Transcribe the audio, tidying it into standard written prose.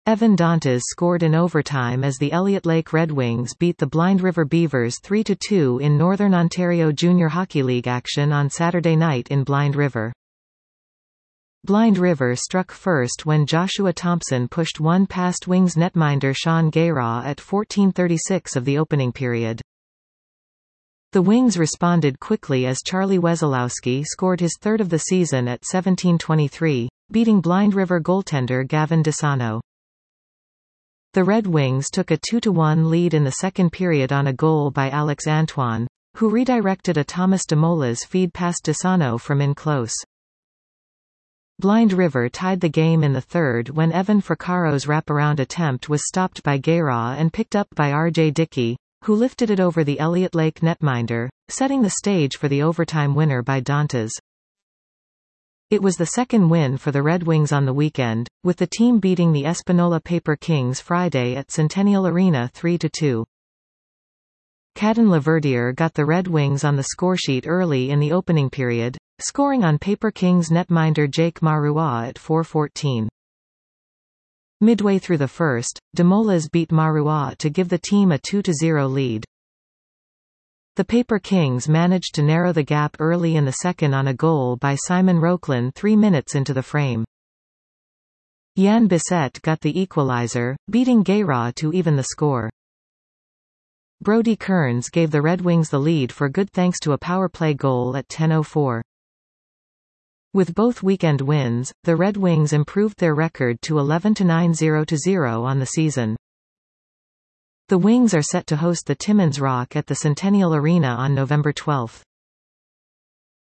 Evan Dantas scored in overtime as the Elliott Lake Red Wings beat the Blind River Beavers 3-2 in Northern Ontario Junior Hockey League action on Saturday night in Blind River. Blind River struck first when Joshua Thompson pushed one past Wings netminder Sean Gayraw at 14:36 of the opening period. The Wings responded quickly as Charlie Wesolowski scored his third of the season at 17:23, beating Blind River goaltender Gavin DeSano. The Red Wings took a 2-1 lead in the second period on a goal by Alex Antoine, who redirected a Thomas DeMola's feed past DeSano from in close. Blind River tied the game in the third when Evan Fraccaro's wraparound attempt was stopped by Gayraw and picked up by R.J. Dickey, who lifted it over the Elliott Lake netminder, setting the stage for the overtime winner by Dantas. It was the second win for the Red Wings on the weekend, with the team beating the Espanola Paper Kings Friday at Centennial Arena 3-2. Caden Laverdiere got the Red Wings on the scoresheet early in the opening period, scoring on Paper Kings netminder Jake Marois at 4:14. Midway through the first, DeMolas beat Marois to give the team a 2-0 lead. The Paper Kings managed to narrow the gap early in the second on a goal by Simon Rokelin 3 minutes into the frame. Jan Bissett got the equalizer, beating Gayraw to even the score. Brody Kearns gave the Red Wings the lead for good thanks to a power play goal at 10:04. With both weekend wins, the Red Wings improved their record to 11-9 0-0 on the season. The Wings are set to host the Timmins Rock at the Centennial Arena on November 12.